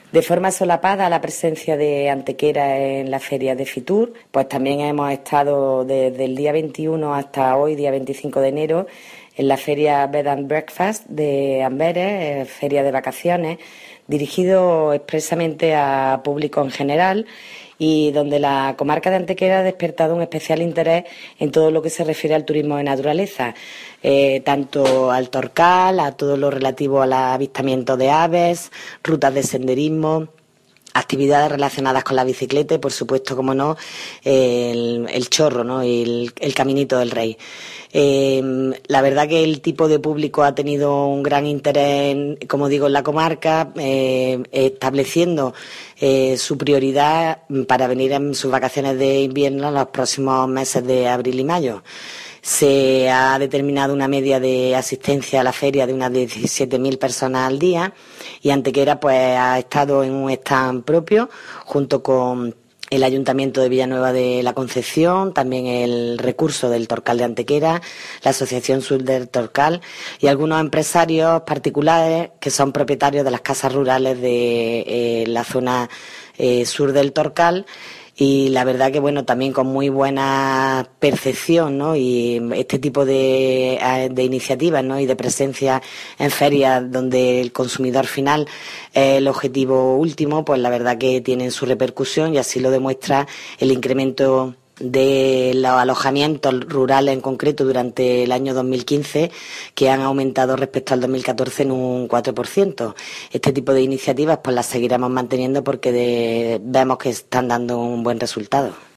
De forma solapada a la presencia de Antequera en la feria de Fitur, pues también hemos estado desde el día 21 hasta hoy, día 25 de enero, en la feria Bed and Breakfast de Amberes, feria de vacaciones, dirigido expresamente a público en general y donde la comarca de Antequera ha despertado un especial interés en todo lo que se refiere al turismo de naturaleza, tanto al Torcal, a todo lo relativo al avistamiento de aves, rutas de senderismo, actividades relacionadas con la bicicleta y, por supuesto, como no, el chorro, ¿no? El caminito del Rey. La verdad que el tipo de público ha tenido un gran interés, como digo, en la comarca, estableciendo su prioridad para venir en sus vacaciones de invierno en los próximos meses de abril y mayo. Se ha determinado una media de asistencia a la feria de unas 17.000 personas al día y Antequera pues ha estado en un stand propio junto con el Ayuntamiento de Villanueva de la Concepción, también el recurso del Torcal de Antequera, la Asociación Sur del Torcal y algunos empresarios particulares que son propietarios de las casas rurales de la zona sur del Torcal. Y la verdad que, bueno, también con muy buena percepción, ¿no? Y este tipo de iniciativas, ¿no? Y de presencia en ferias donde el consumidor final es el objetivo último, pues la verdad que tienen su repercusión y así lo demuestra el incremento de los alojamientos rurales en concreto durante el año 2015, que han aumentado respecto al 2014 en un 4%. Este tipo de iniciativas pues las seguiremos manteniendo porque vemos que están dando un buen resultado.